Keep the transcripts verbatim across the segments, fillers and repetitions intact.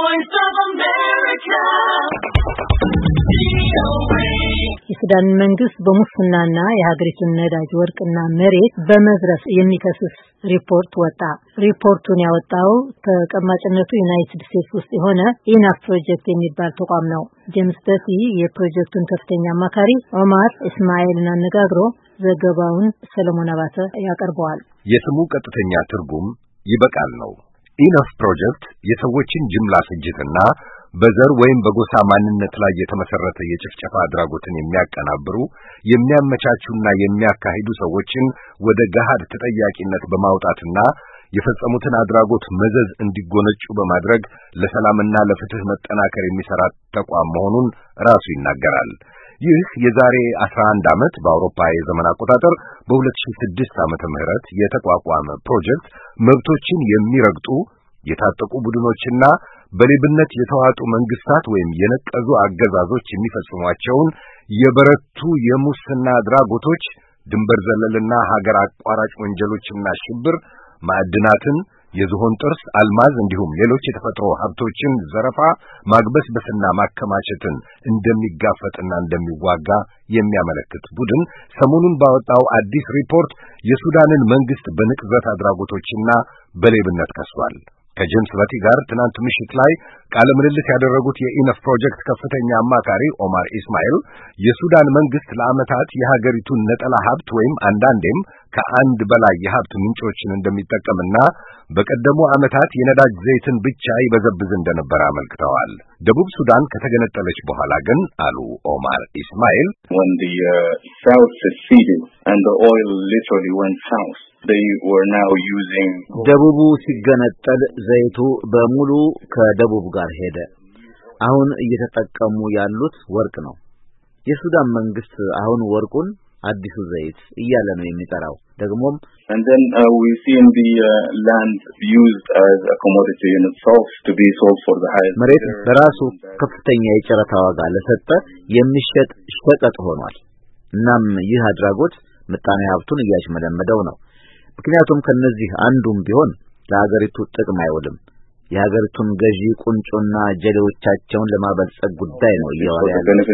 voice of America. የሱዳን መንግስት በሙስናና የሀገሪቱን ነዳጅ ወርቅና መሬት በመዝረፍ የሚከስስ ሪፖርት ወጣ። ሪፖርቱን ያወጣው ተቀማጭነቱ ዩናይትድ ስቴትስ ውስጥ የሆነ ኢናፍ ፕሮጀክት የሚባል ተቋም ነው። ጄምስ በሲ የፕሮጀክቱን ከፍተኛ አማካሪ ኦማር እስማኤልን አነጋግሮ ዘገባውን ሰለሞን አባተ ያቀርበዋል። የስሙ ቀጥተኛ ትርጉም ይበቃል ነው። ኢናፍ ፕሮጀክት የሰዎችን ጅምላ ፍጅትና በዘር ወይም በጎሳ ማንነት ላይ የተመሰረተ የጭፍጨፋ አድራጎትን የሚያቀናብሩ የሚያመቻቹና የሚያካሂዱ ሰዎችን ወደ ገሃድ ተጠያቂነት በማውጣትና የፈጸሙትን አድራጎት መዘዝ እንዲጎነጩ በማድረግ ለሰላምና ለፍትህ መጠናከር የሚሰራ ተቋም መሆኑን ራሱ ይናገራል። ይህ የዛሬ አስራ አንድ ዓመት በአውሮፓ የዘመን አቆጣጠር በሁለት ሺህ ስድስት ዓመተ ምህረት የተቋቋመ ፕሮጀክት መብቶችን የሚረግጡ የታጠቁ ቡድኖችና በሌብነት የተዋጡ መንግስታት ወይም የነቀዙ አገዛዞች የሚፈጽሟቸውን የበረቱ የሙስና አድራጎቶች፣ ድንበር ዘለልና ሀገር አቋራጭ ወንጀሎችና ሽብር፣ ማዕድናትን፣ የዝሆን ጥርስ፣ አልማዝ እንዲሁም ሌሎች የተፈጥሮ ሀብቶችን ዘረፋ፣ ማግበስበስና ማከማቸትን እንደሚጋፈጥና እንደሚዋጋ የሚያመለክት ቡድን ሰሞኑን ባወጣው አዲስ ሪፖርት የሱዳንን መንግስት በንቅዘት አድራጎቶችና በሌብነት ከሷል። ከጄምስ በቲ ጋር ትናንት ምሽት ላይ ቃለ ምልልስ ያደረጉት የኢነፍ ፕሮጀክት ከፍተኛ አማካሪ ኦማር ኢስማኤል የሱዳን መንግስት ለዓመታት የሀገሪቱን ነጠላ ሀብት ወይም አንዳንዴም ከአንድ በላይ የሀብት ምንጮችን እንደሚጠቀምና በቀደሙ ዓመታት የነዳጅ ዘይትን ብቻ ይበዘብዝ እንደነበር አመልክተዋል። ደቡብ ሱዳን ከተገነጠለች በኋላ ግን አሉ ኦማር ኢስማኤል when the uh, south seceded and the oil literally went south they were now using ደቡቡ ሲገነጠል ዘይቱ በሙሉ ከደቡብ ጋር ሄደ። አሁን እየተጠቀሙ ያሉት ወርቅ ነው። የሱዳን መንግስት አሁን ወርቁን አዲሱ ዘይት እያለ ነው የሚጠራው። ደግሞም and then uh, we see in the uh, land used as a commodity in itself to be sold for the highest መሬት በራሱ ከፍተኛ የጨረታ ዋጋ ለሰጠ የሚሸጥ ሸቀጥ ሆኗል። እናም ይህ አድራጎት ምጣኔ ሀብቱን እያሽመደመደው ነው። ምክንያቱም ከነዚህ አንዱም ቢሆን ለሀገሪቱ ጥቅም አይውልም። የሀገሪቱን ገዢ ቁንጮና ጀሌዎቻቸውን ለማበልጸግ ጉዳይ ነው እየዋለ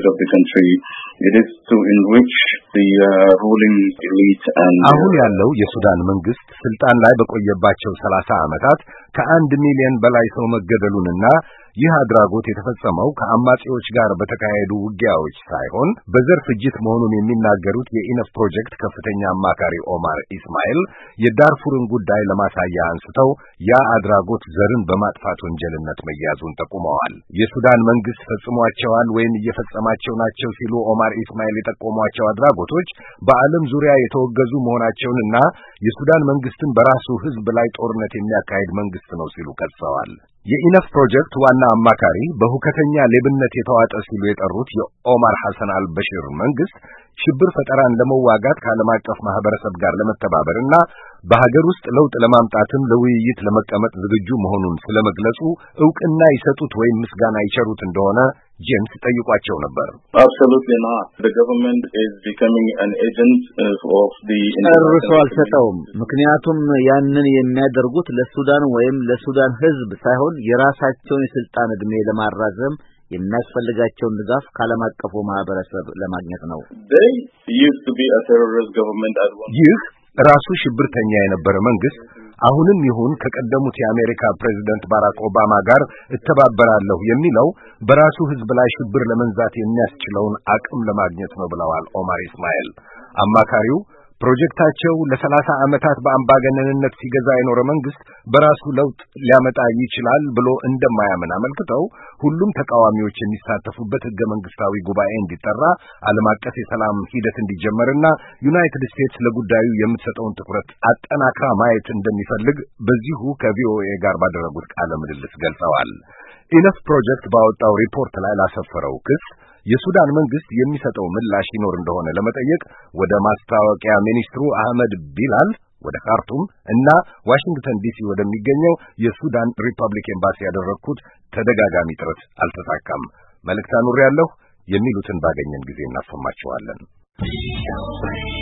አሁን ያለው የሱዳን መንግስት ስልጣን ላይ በቆየባቸው ሰላሳ ዓመታት ከአንድ ሚሊዮን በላይ ሰው መገደሉንና ይህ አድራጎት የተፈጸመው ከአማጺዎች ጋር በተካሄዱ ውጊያዎች ሳይሆን በዘር ፍጅት መሆኑን የሚናገሩት የኢነፍ ፕሮጀክት ከፍተኛ አማካሪ ኦማር ኢስማኤል የዳርፉርን ጉዳይ ለማሳያ አንስተው ያ አድራጎት ዘርን በማጥፋት ወንጀልነት መያዙን ጠቁመዋል። የሱዳን መንግስት ፈጽሟቸዋል ወይም እየፈጸማቸው ናቸው ሲሉ ኦማር ኢስማኤል የጠቆሟቸው አድራጎቶች በዓለም ዙሪያ የተወገዙ መሆናቸውንና የሱዳን መንግስትን በራሱ ህዝብ ላይ ጦርነት የሚያካሂድ መንግስት ነው ሲሉ ከሰዋል። የኢነፍ ፕሮጀክት ዋና አማካሪ በሁከተኛ ሌብነት የተዋጠ ሲሉ የጠሩት የኦማር ሐሰን አልበሽር መንግስት ሽብር ፈጠራን ለመዋጋት ከዓለም አቀፍ ማህበረሰብ ጋር ለመተባበርና በሀገር ውስጥ ለውጥ ለማምጣትም ለውይይት ለመቀመጥ ዝግጁ መሆኑን ስለመግለጹ ዕውቅና ይሰጡት ወይም ምስጋና ይቸሩት እንደሆነ ጄምስ ጠይቋቸው ነበር። Absolutely not. The government is becoming an agent of the እርሱ አልሰጠውም። ምክንያቱም ያንን የሚያደርጉት ለሱዳን ወይም ለሱዳን ህዝብ ሳይሆን የራሳቸውን የስልጣን ዕድሜ ለማራዘም የሚያስፈልጋቸውን ድጋፍ ከዓለም አቀፉ ማህበረሰብ ለማግኘት ነው። They used to be a terrorist government as well. ይህ ራሱ ሽብርተኛ የነበረ መንግስት አሁንም ይሁን ከቀደሙት የአሜሪካ ፕሬዝዳንት ባራክ ኦባማ ጋር እተባበራለሁ የሚለው በራሱ ህዝብ ላይ ሽብር ለመንዛት የሚያስችለውን አቅም ለማግኘት ነው ብለዋል ኦማር ኢስማኤል። አማካሪው ፕሮጀክታቸው ለሰላሳ ዓመታት በአምባገነንነት ሲገዛ የኖረ መንግስት በራሱ ለውጥ ሊያመጣ ይችላል ብሎ እንደማያምን አመልክተው ሁሉም ተቃዋሚዎች የሚሳተፉበት ህገ መንግስታዊ ጉባኤ እንዲጠራ ዓለም አቀፍ የሰላም ሂደት እንዲጀመርና ዩናይትድ ስቴትስ ለጉዳዩ የምትሰጠውን ትኩረት አጠናክራ ማየት እንደሚፈልግ በዚሁ ከቪኦኤ ጋር ባደረጉት ቃለ ምልልስ ገልጸዋል። ኢነፍ ፕሮጀክት ባወጣው ሪፖርት ላይ ላሰፈረው ክስ የሱዳን መንግስት የሚሰጠው ምላሽ ይኖር እንደሆነ ለመጠየቅ ወደ ማስታወቂያ ሚኒስትሩ አህመድ ቢላል ወደ ካርቱም እና ዋሽንግተን ዲሲ ወደሚገኘው የሱዳን ሪፐብሊክ ኤምባሲ ያደረኩት ተደጋጋሚ ጥረት አልተሳካም። መልእክት አኑሬያለሁ። የሚሉትን ባገኘን ጊዜ እናሰማቸዋለን።